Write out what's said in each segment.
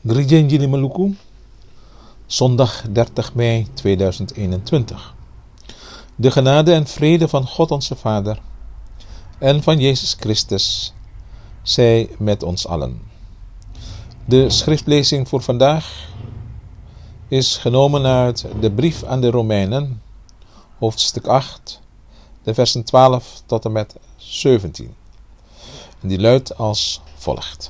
Grijanjili Maluku, zondag 30 mei 2021. De genade en vrede van God onze Vader en van Jezus Christus zij met ons allen. De schriftlezing voor vandaag is genomen uit de brief aan de Romeinen, hoofdstuk 8, de versen 12 tot en met 17. En die luidt als volgt.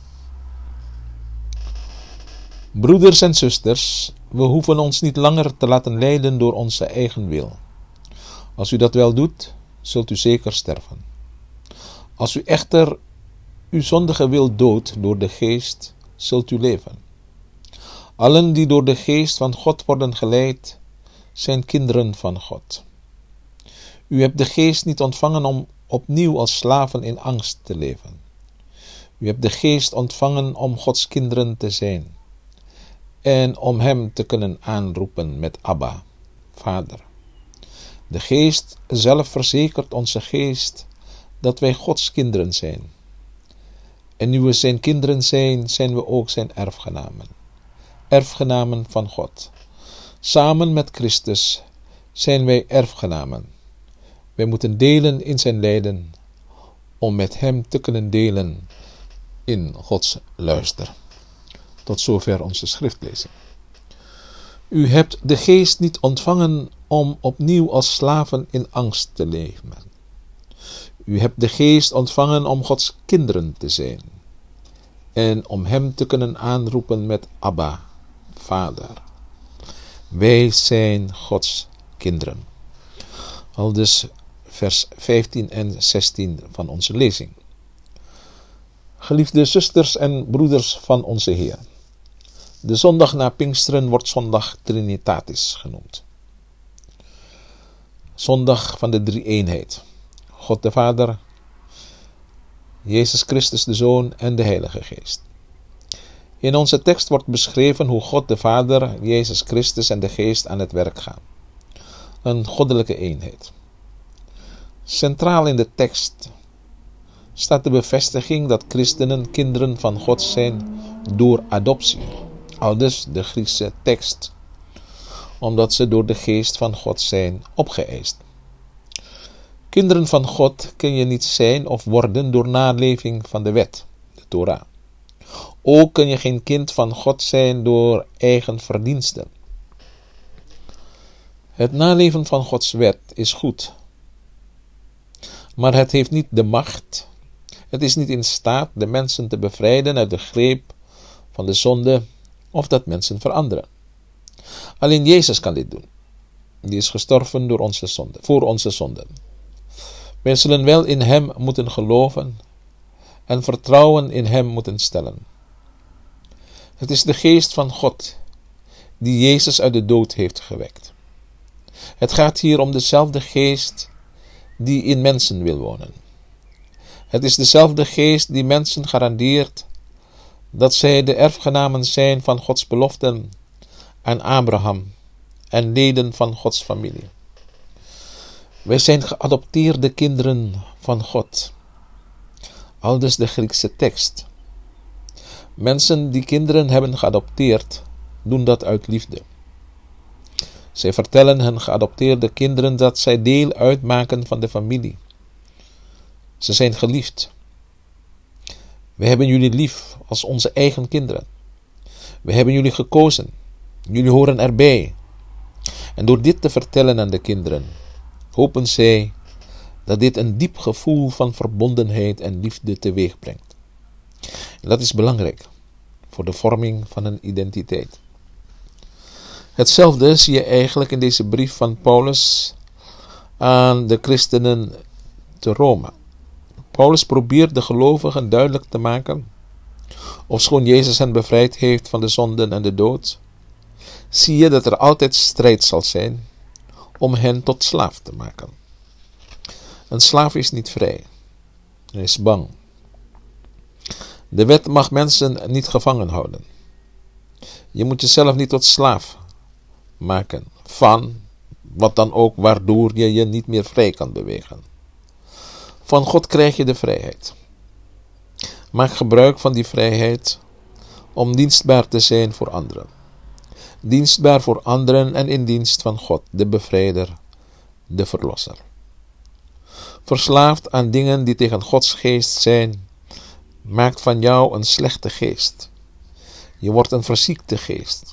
Broeders en zusters, we hoeven ons niet langer te laten leiden door onze eigen wil. Als u dat wel doet, zult u zeker sterven. Als u echter uw zondige wil doodt door de geest, zult u leven. Allen die door de geest van God worden geleid, zijn kinderen van God. U hebt de geest niet ontvangen om opnieuw als slaven in angst te leven. U hebt de geest ontvangen om Gods kinderen te zijn en om hem te kunnen aanroepen met Abba, Vader. De geest zelf verzekert onze geest dat wij Gods kinderen zijn. En nu we zijn kinderen zijn, zijn we ook zijn erfgenamen. Erfgenamen van God. Samen met Christus zijn wij erfgenamen. Wij moeten delen in zijn lijden, om met hem te kunnen delen in Gods luister. Tot zover onze schriftlezing. U hebt de geest niet ontvangen om opnieuw als slaven in angst te leven. U hebt de geest ontvangen om Gods kinderen te zijn en om hem te kunnen aanroepen met Abba, Vader. Wij zijn Gods kinderen. Aldus vers 15 en 16 van onze lezing. Geliefde zusters en broeders van onze Heer. De zondag na Pinksteren wordt zondag Trinitatis genoemd. Zondag van de drie-eenheid. God de Vader, Jezus Christus de Zoon en de Heilige Geest. In onze tekst wordt beschreven hoe God de Vader, Jezus Christus en de Geest aan het werk gaan. Een goddelijke eenheid. Centraal in de tekst staat de bevestiging dat christenen kinderen van God zijn door adoptie. Aldus de Griekse tekst, omdat ze door de geest van God zijn opgeëist. Kinderen van God kun je niet zijn of worden door naleving van de wet, de Torah. Ook kun je geen kind van God zijn door eigen verdiensten. Het naleven van Gods wet is goed, maar het heeft niet de macht, het is niet in staat de mensen te bevrijden uit de greep van de zonde of dat mensen veranderen. Alleen Jezus kan dit doen. Die is gestorven door onze zonde, voor onze zonden. Wij zullen wel in hem moeten geloven en vertrouwen in hem moeten stellen. Het is de geest van God die Jezus uit de dood heeft gewekt. Het gaat hier om dezelfde geest die in mensen wil wonen. Het is dezelfde geest die mensen garandeert dat zij de erfgenamen zijn van Gods beloften aan Abraham en leden van Gods familie. Wij zijn geadopteerde kinderen van God. Aldus de Griekse tekst. Mensen die kinderen hebben geadopteerd, doen dat uit liefde. Zij vertellen hun geadopteerde kinderen dat zij deel uitmaken van de familie. Ze zijn geliefd. We hebben jullie lief als onze eigen kinderen. We hebben jullie gekozen. Jullie horen erbij. En door dit te vertellen aan de kinderen, hopen zij dat dit een diep gevoel van verbondenheid en liefde teweeg brengt. En dat is belangrijk voor de vorming van een identiteit. Hetzelfde zie je eigenlijk in deze brief van Paulus aan de christenen te Rome. Paulus probeert de gelovigen duidelijk te maken, ofschoon Jezus hen bevrijd heeft van de zonden en de dood, zie je dat er altijd strijd zal zijn om hen tot slaaf te maken. Een slaaf is niet vrij. Hij is bang. De wet mag mensen niet gevangen houden. Je moet jezelf niet tot slaaf maken van wat dan ook waardoor je je niet meer vrij kan bewegen. Van God krijg je de vrijheid. Maak gebruik van die vrijheid om dienstbaar te zijn voor anderen. Dienstbaar voor anderen en in dienst van God, de bevrijder, de verlosser. Verslaafd aan dingen die tegen Gods geest zijn, maakt van jou een slechte geest. Je wordt een verziekte geest.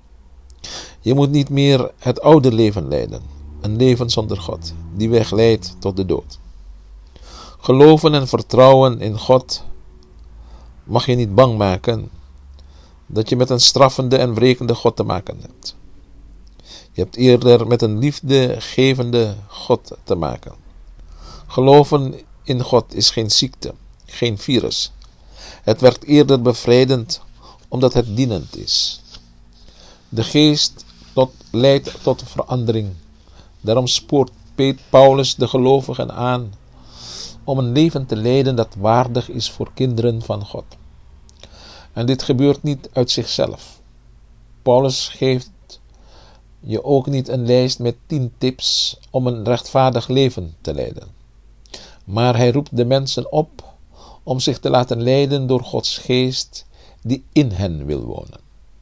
Je moet niet meer het oude leven leiden, een leven zonder God, die weg leidt tot de dood. Geloven en vertrouwen in God mag je niet bang maken dat je met een straffende en wrekende God te maken hebt. Je hebt eerder met een liefdegevende God te maken. Geloven in God is geen ziekte, geen virus. Het werkt eerder bevrijdend, omdat het dienend is. De geest leidt tot verandering. Daarom spoort Paulus de gelovigen aan om een leven te leiden dat waardig is voor kinderen van God. En dit gebeurt niet uit zichzelf. Paulus geeft je ook niet een lijst met 10 tips om een rechtvaardig leven te leiden. Maar hij roept de mensen op om zich te laten leiden door Gods geest die in hen wil wonen.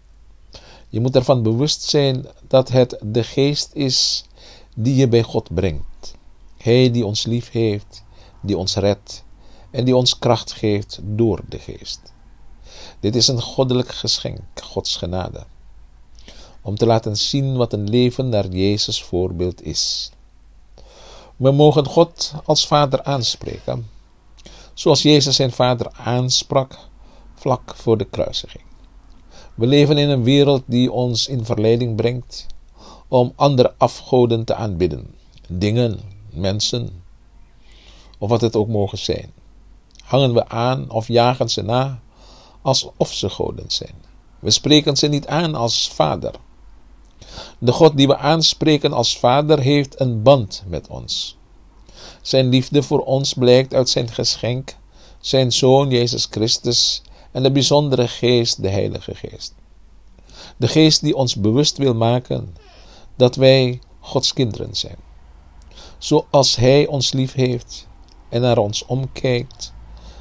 Je moet ervan bewust zijn dat het de geest is die je bij God brengt. Hij die ons lief heeft, die ons redt en die ons kracht geeft door de geest. Dit is een goddelijk geschenk, Gods genade, om te laten zien wat een leven naar Jezus voorbeeld is. We mogen God als Vader aanspreken, zoals Jezus zijn Vader aansprak vlak voor de kruisiging. We leven in een wereld die ons in verleiding brengt om andere afgoden te aanbidden. Dingen, mensen, of wat het ook mogen zijn. Hangen we aan of jagen ze na alsof ze goden zijn. We spreken ze niet aan als Vader. De God die we aanspreken als Vader heeft een band met ons. Zijn liefde voor ons blijkt uit zijn geschenk, zijn Zoon Jezus Christus en de bijzondere Geest, de Heilige Geest. De Geest die ons bewust wil maken dat wij Gods kinderen zijn. Zoals Hij ons lief heeft en naar ons omkijkt.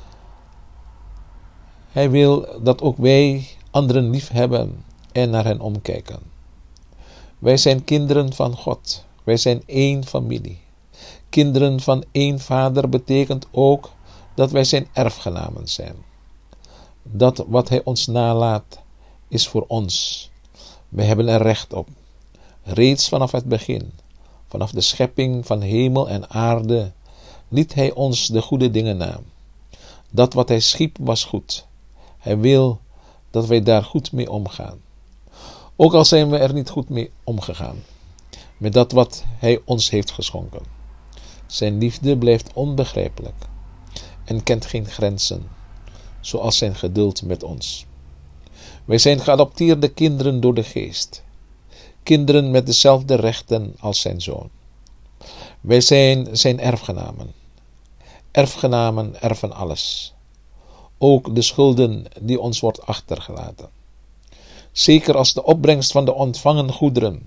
Hij wil dat ook wij anderen lief hebben en naar hen omkijken. Wij zijn kinderen van God. Wij zijn één familie. Kinderen van één Vader betekent ook dat wij zijn erfgenamen zijn. Dat wat Hij ons nalaat is voor ons. Wij hebben er recht op. Reeds vanaf het begin, vanaf de schepping van hemel en aarde, liet Hij ons de goede dingen na. Dat wat Hij schiep was goed. Hij wil dat wij daar goed mee omgaan. Ook al zijn we er niet goed mee omgegaan, met dat wat Hij ons heeft geschonken. Zijn liefde blijft onbegrijpelijk en kent geen grenzen, zoals zijn geduld met ons. Wij zijn geadopteerde kinderen door de Geest, kinderen met dezelfde rechten als zijn Zoon. Wij zijn zijn erfgenamen. Erfgenamen erven alles, ook de schulden die ons wordt achtergelaten. Zeker als de opbrengst van de ontvangen goederen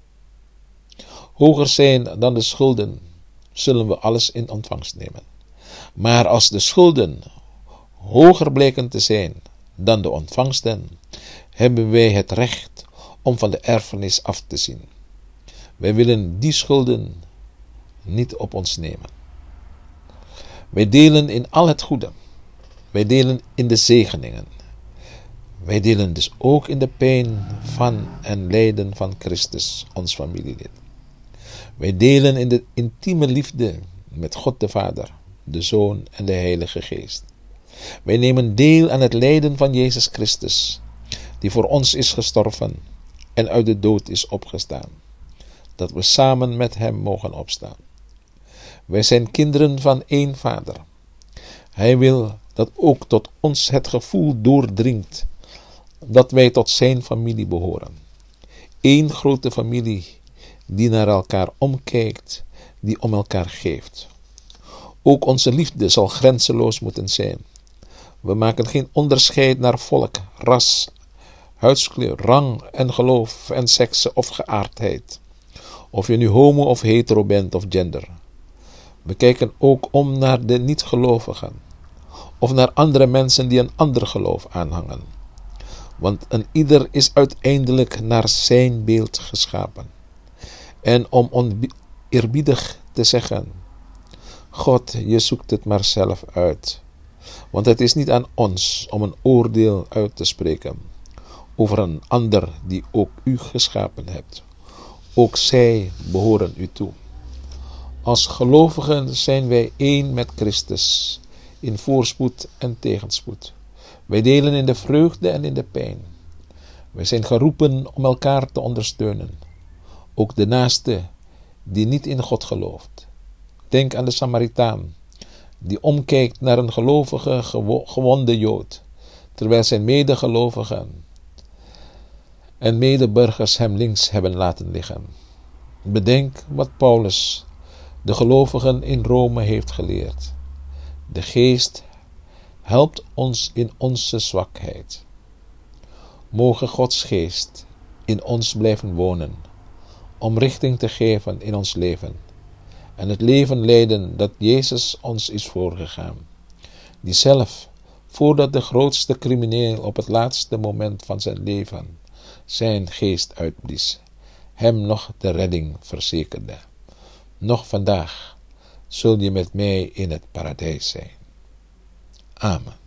hoger zijn dan de schulden, zullen we alles in ontvangst nemen. Maar als de schulden hoger blijken te zijn dan de ontvangsten, hebben wij het recht om van de erfenis af te zien. Wij willen die schulden niet op ons nemen. Wij delen in al het goede. Wij delen in de zegeningen. Wij delen dus ook in de pijn van en lijden van Christus, ons familielid. Wij delen in de intieme liefde met God de Vader, de Zoon en de Heilige Geest. Wij nemen deel aan het lijden van Jezus Christus, die voor ons is gestorven en uit de dood is opgestaan, dat we samen met Hem mogen opstaan. Wij zijn kinderen van één Vader. Hij wil dat ook tot ons het gevoel doordringt dat wij tot zijn familie behoren. Eén grote familie die naar elkaar omkijkt, die om elkaar geeft. Ook onze liefde zal grenzeloos moeten zijn. We maken geen onderscheid naar volk, ras, huidskleur, rang en geloof en sekse of geaardheid. Of je nu homo of hetero bent of gender. We kijken ook om naar de niet-gelovigen of naar andere mensen die een ander geloof aanhangen. Want een ieder is uiteindelijk naar zijn beeld geschapen. En om oneerbiedig te zeggen: God, je zoekt het maar zelf uit. Want het is niet aan ons om een oordeel uit te spreken over een ander die ook u geschapen hebt. Ook zij behoren u toe. Als gelovigen zijn wij één met Christus, in voorspoed en tegenspoed. Wij delen in de vreugde en in de pijn. Wij zijn geroepen om elkaar te ondersteunen. Ook de naaste die niet in God gelooft. Denk aan de Samaritaan, die omkijkt naar een gelovige gewonde Jood, terwijl zijn medegelovigen en medeburgers hem links hebben laten liggen. Bedenk wat Paulus de gelovigen in Rome heeft geleerd. De Geest helpt ons in onze zwakheid. Mogen Gods Geest in ons blijven wonen, om richting te geven in ons leven en het leven leiden dat Jezus ons is voorgegaan, die zelf, voordat de grootste crimineel op het laatste moment van zijn leven zijn geest uitblies, hem nog de redding verzekerde. Nog vandaag zul je met mij in het paradijs zijn. Amen.